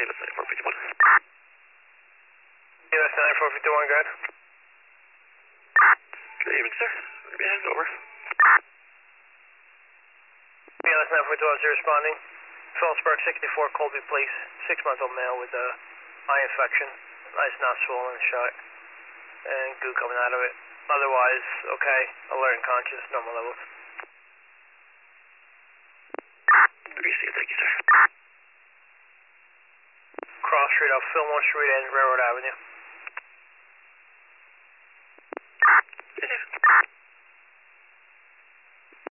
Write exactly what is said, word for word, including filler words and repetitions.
that's nine four fifty-one. Yeah, that's nine four fifty-one, good. Good evening, sir. Yeah, over. Yeah, that's nine four fifty-one, sir, responding. Phillipsburg sixty-four, Colby Place, six-month-old male with a eye infection. Eye's not swollen, shut, and goo coming out of it. Otherwise, okay, alert and conscious, normal levels. Receive, thank you, sir. Cross Street off Fillmore Street and Railroad Avenue.